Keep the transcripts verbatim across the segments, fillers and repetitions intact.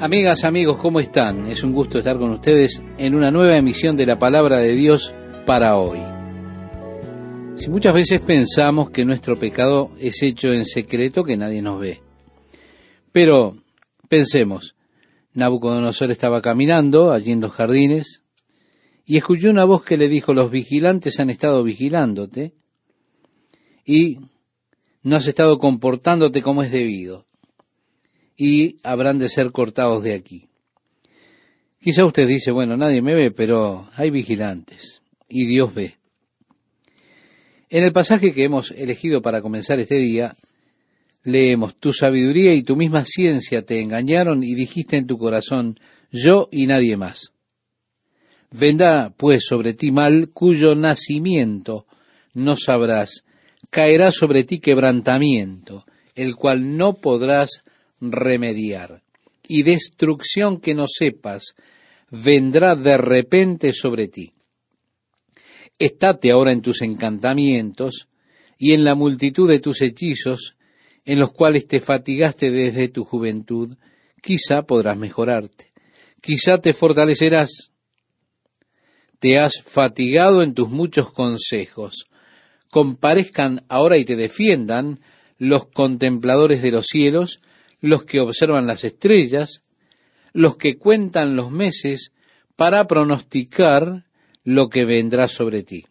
Amigas, amigos, ¿cómo están? Es un gusto estar con ustedes en una nueva emisión de la Palabra de Dios para hoy. Si muchas veces pensamos que nuestro pecado es hecho en secreto, que nadie nos ve. Pero pensemos, Nabucodonosor estaba caminando allí en los jardines y escuchó una voz que le dijo: los vigilantes han estado vigilándote y no has estado comportándote como es debido, y habrán de ser cortados de aquí. Quizá usted dice: bueno, nadie me ve, pero hay vigilantes y Dios ve. En el pasaje que hemos elegido para comenzar este día, leemos: tu sabiduría y tu misma ciencia te engañaron y dijiste en tu corazón: yo y nadie más. Vendrá pues sobre ti mal cuyo nacimiento no sabrás, caerá sobre ti quebrantamiento, el cual no podrás remediar, y destrucción que no sepas vendrá de repente sobre ti. Estate ahora en tus encantamientos y en la multitud de tus hechizos, en los cuales te fatigaste desde tu juventud. Quizá podrás mejorarte, quizá te fortalecerás. Te has fatigado en tus muchos consejos. Comparezcan ahora y te defiendan los contempladores de los cielos, los que observan las estrellas, los que cuentan los meses, para pronosticar lo que vendrá sobre ti.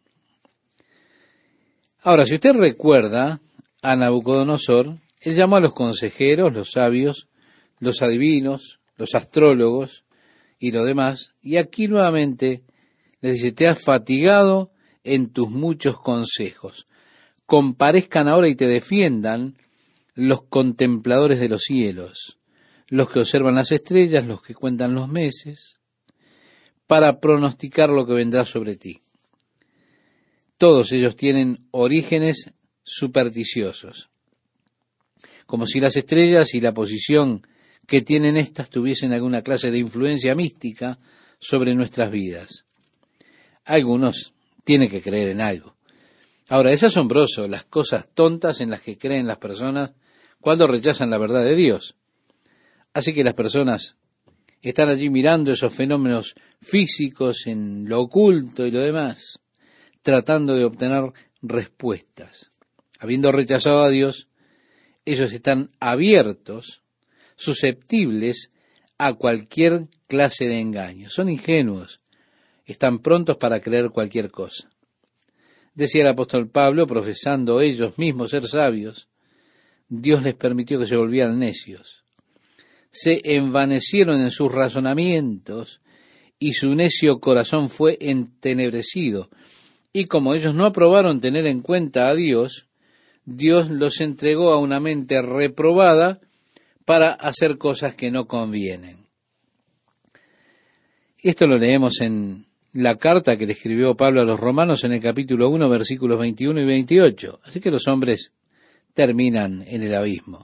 Ahora, si usted recuerda a Nabucodonosor, él llamó a los consejeros, los sabios, los adivinos, los astrólogos y lo demás, y aquí nuevamente les dice: te has fatigado en tus muchos consejos. Comparezcan ahora y te defiendan los contempladores de los cielos, los que observan las estrellas, los que cuentan los meses, para pronosticar lo que vendrá sobre ti. Todos ellos tienen orígenes supersticiosos, como si las estrellas y la posición que tienen éstas tuviesen alguna clase de influencia mística sobre nuestras vidas. Algunos tienen que creer en algo. Ahora, es asombroso las cosas tontas en las que creen las personas cuando rechazan la verdad de Dios. Así que las personas están allí mirando esos fenómenos físicos en lo oculto y lo demás, tratando de obtener respuestas. Habiendo rechazado a Dios, ellos están abiertos, susceptibles a cualquier clase de engaño. Son ingenuos, están prontos para creer cualquier cosa. Decía el apóstol Pablo, profesando ellos mismos ser sabios, Dios les permitió que se volvieran necios. Se envanecieron en sus razonamientos y su necio corazón fue entenebrecido. Y como ellos no aprobaron tener en cuenta a Dios, Dios los entregó a una mente reprobada para hacer cosas que no convienen. Esto lo leemos en la carta que le escribió Pablo a los Romanos en el capítulo uno, versículos veintiuno y veintiocho. Así que los hombres terminan en el abismo.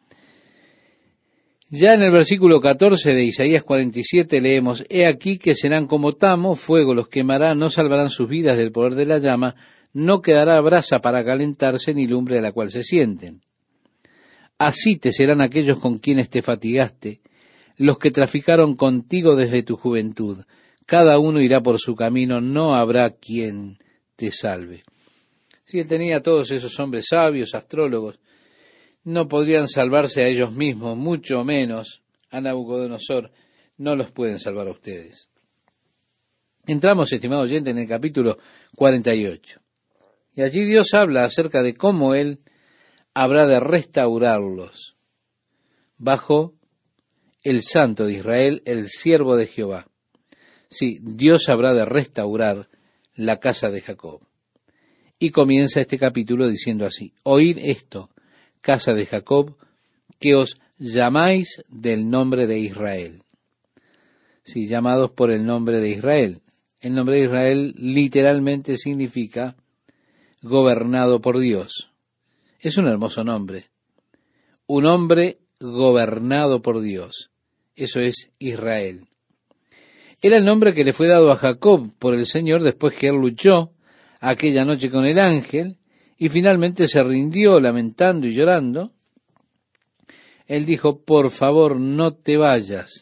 Ya en el versículo catorce de Isaías cuarenta y siete leemos: he aquí que serán como tamo, fuego los quemará, no salvarán sus vidas del poder de la llama, no quedará brasa para calentarse, ni lumbre a la cual se sienten. Así te serán aquellos con quienes te fatigaste, los que traficaron contigo desde tu juventud. Cada uno irá por su camino, no habrá quien te salve. Si él tenía a todos esos hombres sabios, astrólogos, no podrían salvarse a ellos mismos, mucho menos a Nabucodonosor. No los pueden salvar a ustedes. Entramos, estimado oyente, en el capítulo cuarenta y ocho. Y allí Dios habla acerca de cómo Él habrá de restaurarlos bajo el Santo de Israel, el siervo de Jehová. Sí, Dios habrá de restaurar la casa de Jacob. Y comienza este capítulo diciendo así: oíd esto, casa de Jacob, que os llamáis del nombre de Israel. Sí, llamados por el nombre de Israel. El nombre de Israel literalmente significa gobernado por Dios. Es un hermoso nombre. Un hombre gobernado por Dios. Eso es Israel. Era el nombre que le fue dado a Jacob por el Señor después que él luchó aquella noche con el ángel y finalmente se rindió lamentando y llorando. Él dijo: por favor, no te vayas,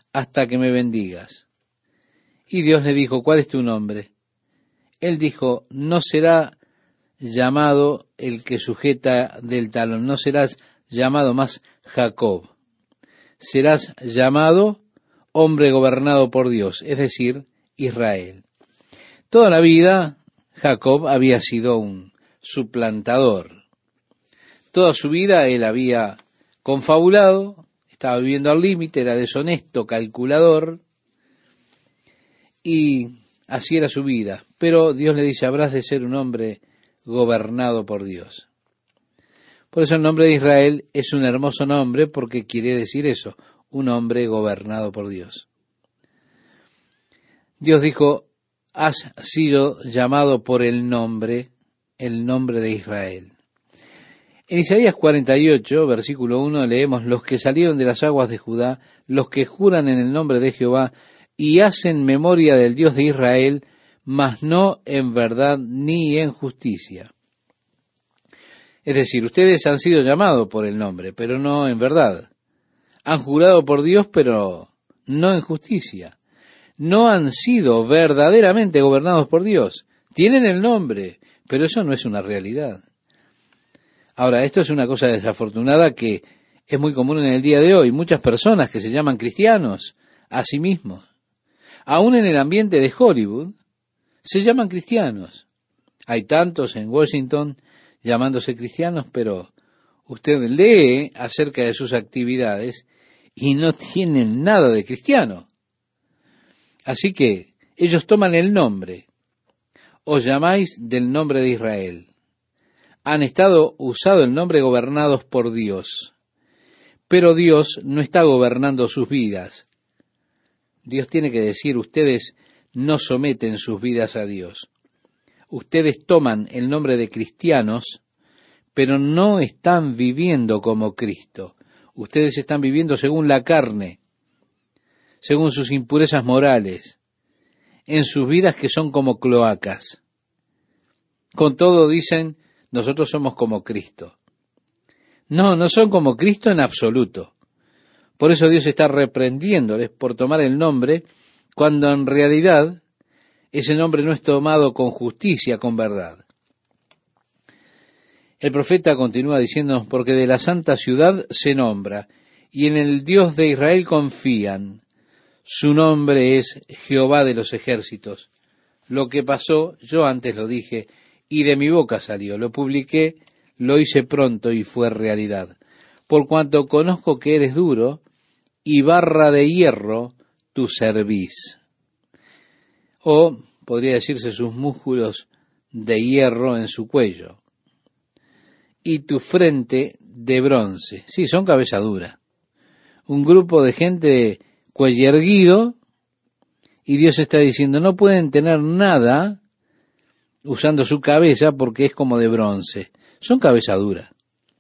hasta que me bendigas. Y Dios le dijo, ¿cuál es tu nombre? Él dijo, no será llamado el que sujeta del talón, no serás llamado más Jacob, serás llamado hombre gobernado por Dios, es decir, Israel. Toda la vida Jacob había sido un suplantador. Toda su vida él había confabulado, estaba viviendo al límite, era deshonesto, calculador, y así era su vida. Pero Dios le dice, habrás de ser un hombre gobernado por Dios. Por eso el nombre de Israel es un hermoso nombre, porque quiere decir eso, un hombre gobernado por Dios. Dios dijo, has sido llamado por el nombre, el nombre de Israel. En Isaías cuarenta y ocho, versículo uno, leemos, los que salieron de las aguas de Judá, los que juran en el nombre de Jehová, y hacen memoria del Dios de Israel, mas no en verdad ni en justicia. Es decir, ustedes han sido llamados por el nombre, pero no en verdad. Han jurado por Dios, pero no en justicia. No han sido verdaderamente gobernados por Dios. Tienen el nombre, pero eso no es una realidad. Ahora, esto es una cosa desafortunada que es muy común en el día de hoy. Muchas personas que se llaman cristianos a sí mismos, aún en el ambiente de Hollywood, se llaman cristianos. Hay tantos en Washington llamándose cristianos, pero usted lee acerca de sus actividades y no tienen nada de cristiano. Así que ellos toman el nombre. Os llamáis del nombre de Israel. Han estado usado el nombre gobernados por Dios. Pero Dios no está gobernando sus vidas. Dios tiene que decir, ustedes no someten sus vidas a Dios. Ustedes toman el nombre de cristianos, pero no están viviendo como Cristo. Ustedes están viviendo según la carne, según sus impurezas morales, en sus vidas que son como cloacas. Con todo dicen, nosotros somos como Cristo. No, no son como Cristo en absoluto. Por eso Dios está reprendiéndoles por tomar el nombre, cuando en realidad ese nombre no es tomado con justicia, con verdad. El profeta continúa diciéndonos, porque de la santa ciudad se nombra, y en el Dios de Israel confían. Su nombre es Jehová de los ejércitos. Lo que pasó, yo antes lo dije, y de mi boca salió. Lo publiqué, lo hice pronto y fue realidad. Por cuanto conozco que eres duro, y barra de hierro tu cerviz. O, podría decirse, sus músculos de hierro en su cuello. Y tu frente de bronce. Sí, son cabeza dura. Un grupo de gente cuello erguido, y Dios está diciendo, no pueden tener nada usando su cabeza porque es como de bronce. Son cabeza dura.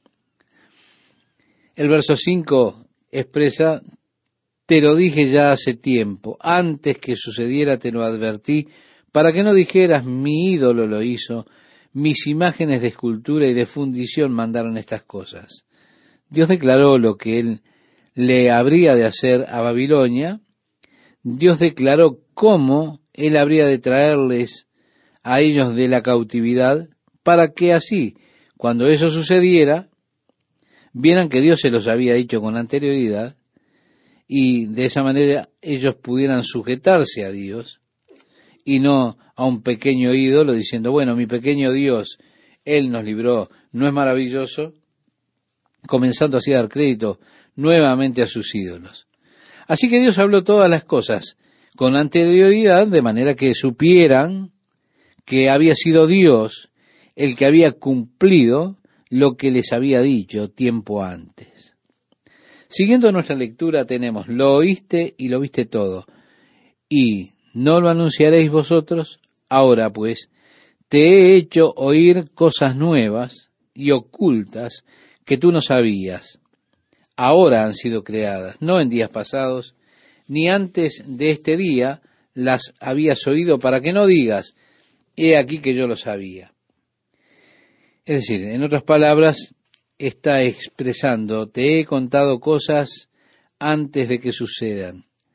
El verso cinco expresa, te lo dije ya hace tiempo, antes que sucediera te lo advertí, para que no dijeras, mi ídolo lo hizo, mis imágenes de escultura y de fundición mandaron estas cosas. Dios declaró lo que él le habría de hacer a Babilonia. Dios declaró cómo él habría de traerles a ellos de la cautividad, para que así, cuando eso sucediera, vieran que Dios se los había dicho con anterioridad, y de esa manera ellos pudieran sujetarse a Dios, y no a un pequeño ídolo, diciendo, bueno, mi pequeño Dios, Él nos libró, ¿no es maravilloso? Comenzando así a dar crédito nuevamente a sus ídolos. Así que Dios habló todas las cosas con anterioridad, de manera que supieran que había sido Dios el que había cumplido lo que les había dicho tiempo antes. Siguiendo nuestra lectura tenemos, lo oíste y lo viste todo, y no lo anunciaréis vosotros. Ahora pues, te he hecho oír cosas nuevas y ocultas que tú no sabías. Ahora han sido creadas, no en días pasados, ni antes de este día las habías oído, para que no digas, he aquí que yo lo sabía. Es decir, en otras palabras, está expresando, te he contado cosas antes de que sucedan.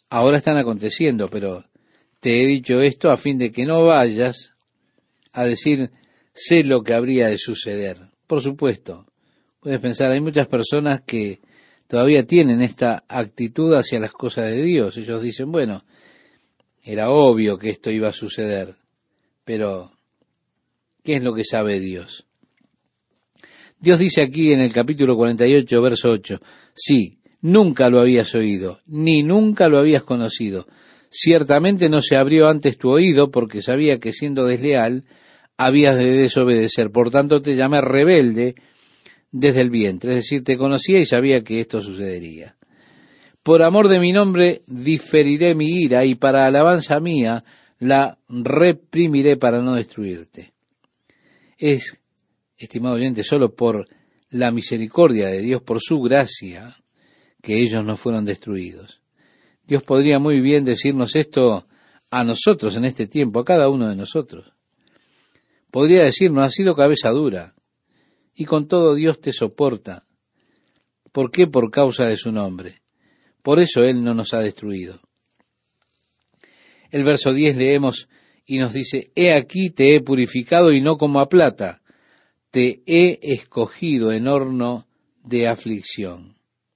ahora están aconteciendo, pero te he dicho esto a fin de que no vayas a decir, sé lo que habría de suceder. Por supuesto, puedes pensar, hay muchas personas que todavía tienen esta actitud hacia las cosas de Dios. Ellos dicen, bueno, era obvio que esto iba a suceder, pero ¿qué es lo que sabe Dios? Dios dice aquí en el capítulo cuarenta y ocho, verso ocho, sí, nunca lo habías oído, ni nunca lo habías conocido. Ciertamente no se abrió antes tu oído, porque sabía que siendo desleal habías de desobedecer. Por tanto te llamé rebelde desde el vientre, es decir, te conocía y sabía que esto sucedería. Por amor de mi nombre diferiré mi ira, y para alabanza mía la reprimiré para no destruirte. Es, estimado oyente, solo por la misericordia de Dios, por su gracia, que ellos no fueron destruidos. Dios podría muy bien decirnos esto a nosotros en este tiempo, a cada uno de nosotros. Podría decirnos, has sido cabeza dura, y con todo Dios te soporta. ¿Por qué? Por causa de su nombre. Por eso Él no nos ha destruido. El verso diez leemos y nos dice, he aquí te he purificado y no como a plata, te he escogido en horno de aflicción.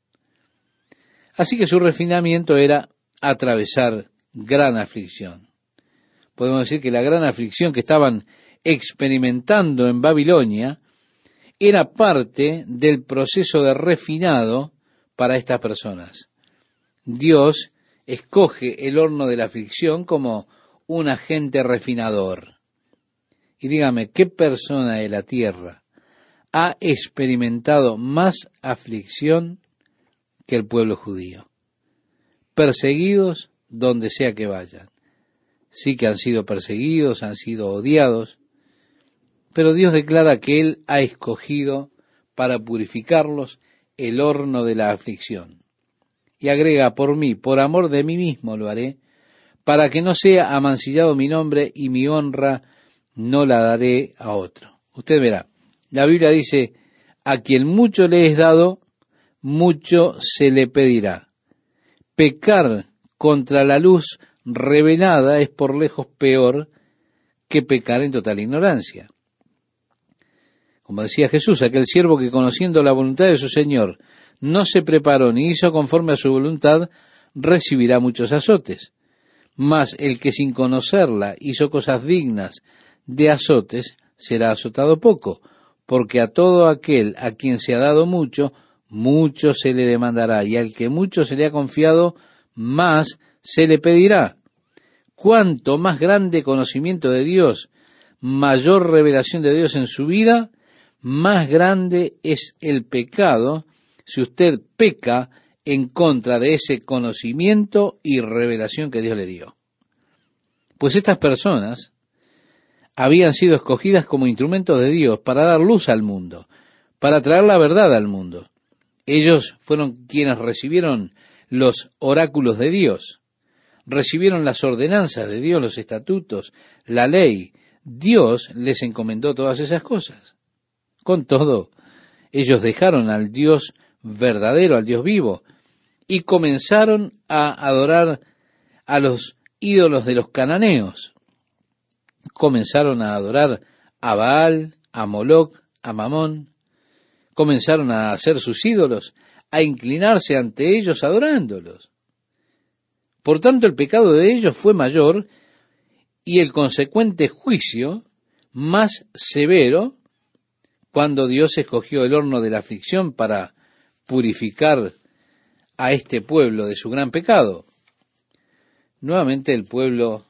Así que su refinamiento era atravesar gran aflicción. Podemos decir que la gran aflicción que estaban experimentando en Babilonia era parte del proceso de refinado para estas personas. Dios escoge el horno de la aflicción como un agente refinador. Y dígame, ¿qué persona de la tierra ha experimentado más aflicción que el pueblo judío? Perseguidos donde sea que vayan. Sí que han sido perseguidos, han sido odiados, pero Dios declara que Él ha escogido para purificarlos el horno de la aflicción. Y agrega, por mí, por amor de mí mismo lo haré, para que no sea amancillado mi nombre y mi honra no la daré a otro. Usted verá, la Biblia dice, a quien mucho le es dado, mucho se le pedirá. Pecar contra la luz revelada es por lejos peor que pecar en total ignorancia. Como decía Jesús, aquel siervo que conociendo la voluntad de su Señor no se preparó ni hizo conforme a su voluntad, recibirá muchos azotes. Mas el que sin conocerla hizo cosas dignas de azotes, será azotado poco, porque a todo aquel a quien se ha dado mucho, mucho se le demandará, y al que mucho se le ha confiado, más se le pedirá. Cuanto más grande conocimiento de Dios, mayor revelación de Dios en su vida, más grande es el pecado si usted peca en contra de ese conocimiento y revelación que Dios le dio. Pues estas personas habían sido escogidas como instrumentos de Dios para dar luz al mundo, para traer la verdad al mundo. Ellos fueron quienes recibieron los oráculos de Dios, recibieron las ordenanzas de Dios, los estatutos, la ley. Dios les encomendó todas esas cosas. Con todo, ellos dejaron al Dios verdadero, al Dios vivo, y comenzaron a adorar a los ídolos de los cananeos. Comenzaron a adorar a Baal, a Moloc, a Mamón. Comenzaron a hacer sus ídolos, a inclinarse ante ellos adorándolos. Por tanto, el pecado de ellos fue mayor y el consecuente juicio más severo cuando Dios escogió el horno de la aflicción para purificar a este pueblo de su gran pecado. Nuevamente el pueblo,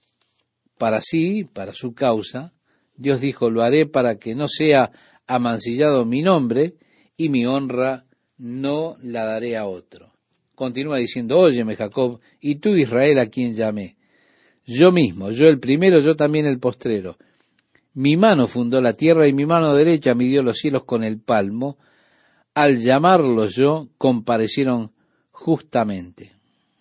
para sí, para su causa, Dios dijo, lo haré para que no sea amancillado mi nombre y mi honra no la daré a otro. Continúa diciendo, óyeme Jacob, y tú Israel a quien llamé. Yo mismo, yo el primero, yo también el postrero. Mi mano fundó la tierra y mi mano derecha midió los cielos con el palmo. Al llamarlos yo, comparecieron justamente.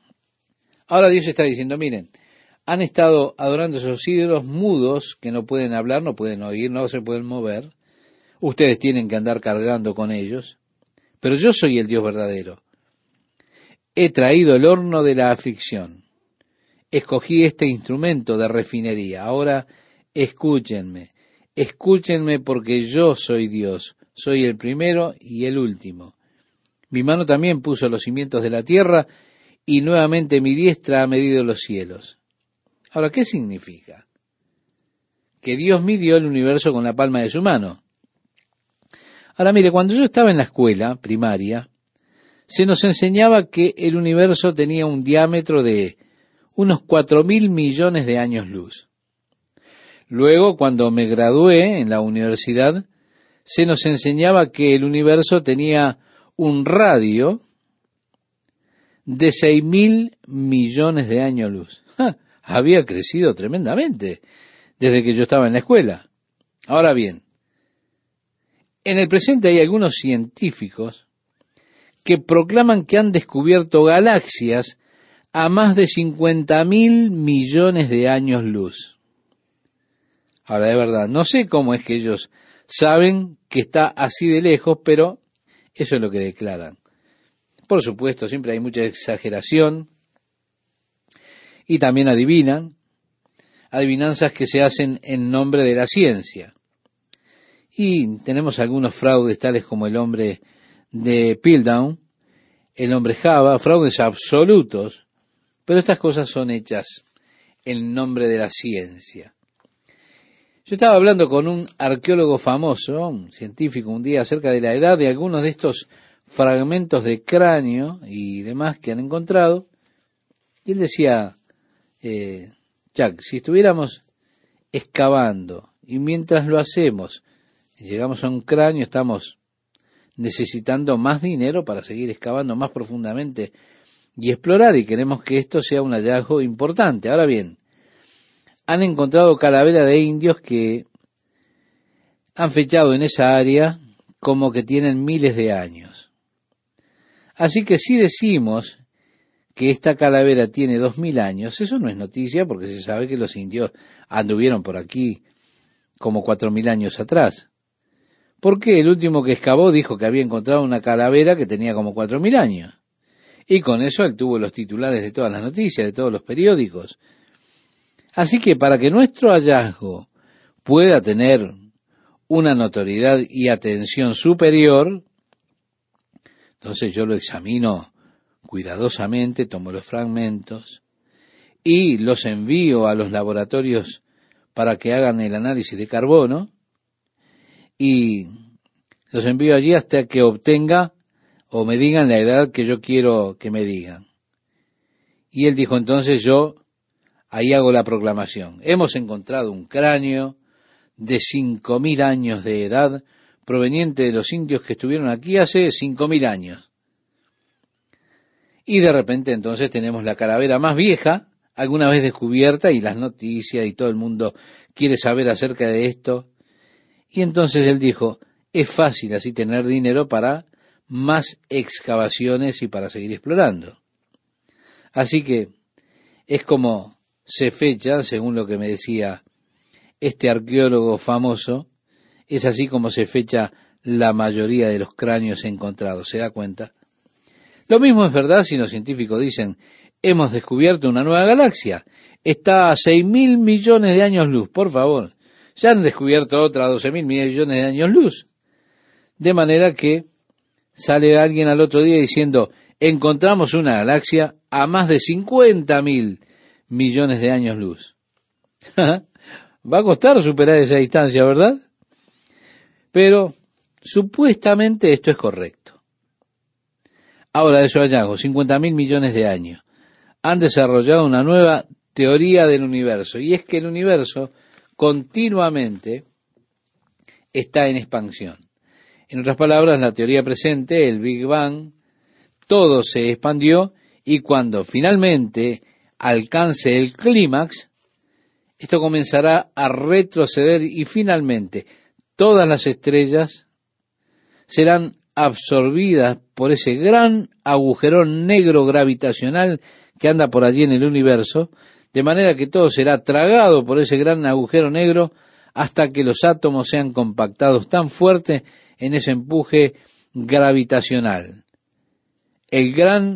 Ahora Dios está diciendo, miren, han estado adorando esos ídolos mudos que no pueden hablar, no pueden oír, no se pueden mover. Ustedes tienen que andar cargando con ellos, pero yo soy el Dios verdadero. he traído el horno de la aflicción. Escogí este instrumento de refinería. Ahora escúchenme, escúchenme porque yo soy Dios, soy el primero y el último. Mi mano también puso los cimientos de la tierra y nuevamente mi diestra ha medido los cielos. Ahora, ¿qué significa? Que Dios midió el universo con la palma de su mano. Ahora, mire, cuando yo estaba en la escuela primaria, se nos enseñaba que el universo tenía un diámetro de unos cuatro mil millones de años luz. Luego, cuando me gradué en la universidad, se nos enseñaba que el universo tenía un radio de seis mil millones de años luz. ¡Ja! Había crecido tremendamente desde que yo estaba en la escuela. Ahora bien, en el presente hay algunos científicos que proclaman que han descubierto galaxias a más de cincuenta mil millones de años luz. Ahora, de verdad, no sé cómo es que ellos saben que está así de lejos, pero eso es lo que declaran. Por supuesto, siempre hay mucha exageración y también adivinan, adivinanzas que se hacen en nombre de la ciencia. Y tenemos algunos fraudes tales como el hombre de Piltdown, el hombre Java, fraudes absolutos, pero estas cosas son hechas en nombre de la ciencia. Yo estaba hablando con un arqueólogo famoso, un científico, un día acerca de la edad de algunos de estos fragmentos de cráneo y demás que han encontrado, y él decía, eh, Jack, si estuviéramos excavando y mientras lo hacemos, llegamos a un cráneo, estamos necesitando más dinero para seguir excavando más profundamente y explorar, y queremos que esto sea un hallazgo importante. Ahora bien, han encontrado calaveras de indios que han fechado en esa área como que tienen miles de años. Así que si decimos que esta calavera tiene dos mil años, eso no es noticia porque se sabe que los indios anduvieron por aquí como cuatro mil años atrás. Porque el último que excavó dijo que había encontrado una calavera que tenía como cuatro mil años. Y con eso él tuvo los titulares de todas las noticias, de todos los periódicos. Así que para que nuestro hallazgo pueda tener una notoriedad y atención superior, entonces yo lo examino cuidadosamente, tomo los fragmentos y los envío a los laboratorios para que hagan el análisis de carbono y los envío allí hasta que obtenga o me digan la edad que yo quiero que me digan. Y él dijo, entonces yo ahí hago la proclamación. Hemos encontrado un cráneo de cinco mil años de edad proveniente de los indios que estuvieron aquí hace cinco mil años. Y de repente entonces tenemos la calavera más vieja alguna vez descubierta y las noticias y todo el mundo quiere saber acerca de esto. Y entonces él dijo, es fácil así tener dinero para más excavaciones y para seguir explorando. Así que es como se fecha, según lo que me decía este arqueólogo famoso, es así como se fecha la mayoría de los cráneos encontrados, ¿se da cuenta? Lo mismo es verdad si los científicos dicen, hemos descubierto una nueva galaxia, está a seis mil millones de años luz, por favor, ya han descubierto otra doce mil millones de años luz. De manera que sale alguien al otro día diciendo, encontramos una galaxia a más de cincuenta mil millones de años luz. Va a costar superar esa distancia, ¿verdad? Pero supuestamente esto es correcto. Ahora de su hallazgo, cincuenta mil millones de años, han desarrollado una nueva teoría del universo, y es que el universo continuamente está en expansión. En otras palabras, la teoría presente, el Big Bang, todo se expandió y cuando finalmente alcance el clímax, esto comenzará a retroceder y finalmente todas las estrellas serán absorbidas por ese gran agujerón negro gravitacional que anda por allí en el universo, de manera que todo será tragado por ese gran agujero negro hasta que los átomos sean compactados tan fuerte en ese empuje gravitacional. El gran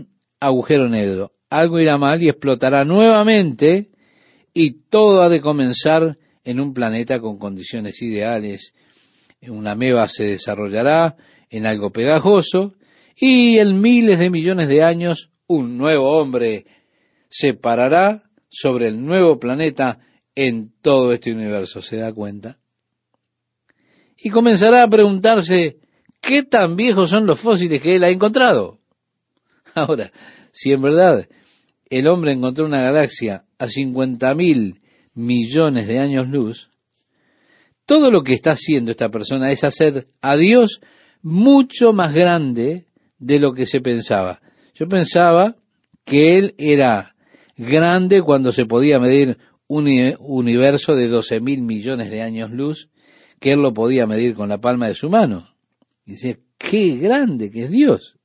agujero negro. Algo irá mal y explotará nuevamente, y todo ha de comenzar en un planeta con condiciones ideales. Una ameba se desarrollará en algo pegajoso, y en miles de millones de años un nuevo hombre se parará sobre el nuevo planeta en todo este universo. ¿Se da cuenta? Y comenzará a preguntarse qué tan viejos son los fósiles que él ha encontrado. Ahora, si en verdad el hombre encontró una galaxia a cincuenta mil millones de años luz, todo lo que está haciendo esta persona es hacer a Dios mucho más grande de lo que se pensaba. Yo pensaba que él era grande cuando se podía medir un universo de doce mil millones de años luz, que él lo podía medir con la palma de su mano. Y decía, qué grande que es Dios.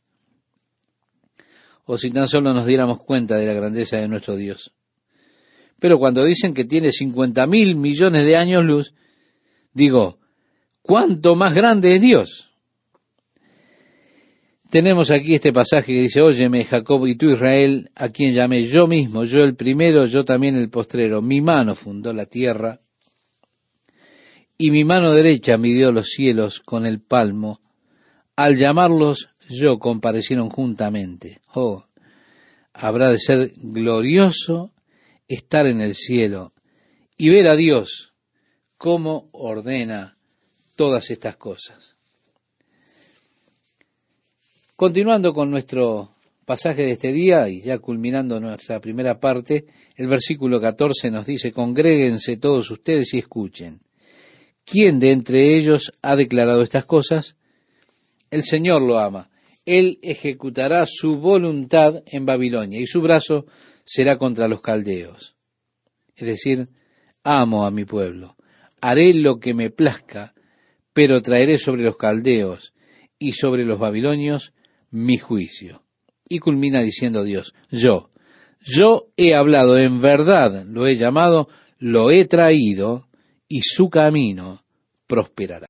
O si tan solo nos diéramos cuenta de la grandeza de nuestro Dios. Pero cuando dicen que tiene cincuenta mil millones de años luz, digo, ¿cuánto más grande es Dios? Tenemos aquí este pasaje que dice, óyeme, Jacob, y tú, Israel, a quien llamé yo mismo, yo el primero, yo también el postrero. Mi mano fundó la tierra, y mi mano derecha midió los cielos con el palmo. Al llamarlos yo comparecieron juntamente. Oh, habrá de ser glorioso estar en el cielo y ver a Dios cómo ordena todas estas cosas. Continuando con nuestro pasaje de este día y ya culminando nuestra primera parte, el versículo catorce nos dice, congréguense todos ustedes y escuchen. ¿Quién de entre ellos ha declarado estas cosas? El Señor lo ama. Él ejecutará su voluntad en Babilonia y su brazo será contra los caldeos. Es decir, amo a mi pueblo. Haré lo que me plazca, pero traeré sobre los caldeos y sobre los babilonios mi juicio. Y culmina diciendo Dios, yo, yo he hablado, en verdad lo he llamado, lo he traído, y su camino prosperará.